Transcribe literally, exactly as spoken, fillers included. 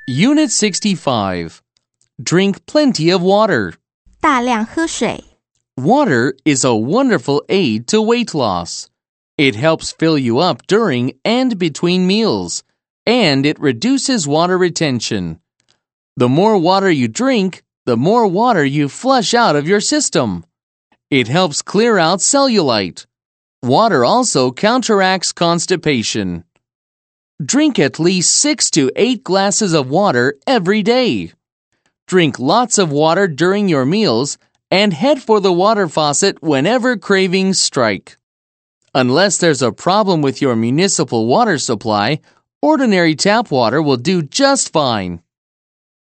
Unit sixty-five. Drink plenty of water. 大量喝水。 Water is a wonderful aid to weight loss. It helps fill you up during and between meals, and it reduces water retention. The more water you drink, the more water you flush out of your system. It helps clear out cellulite. Water also counteracts constipation. Drink at least six to eight glasses of water every day. Drink lots of water during your meals and head for the water faucet whenever cravings strike. Unless there's a problem with your municipal water supply, ordinary tap water will do just fine.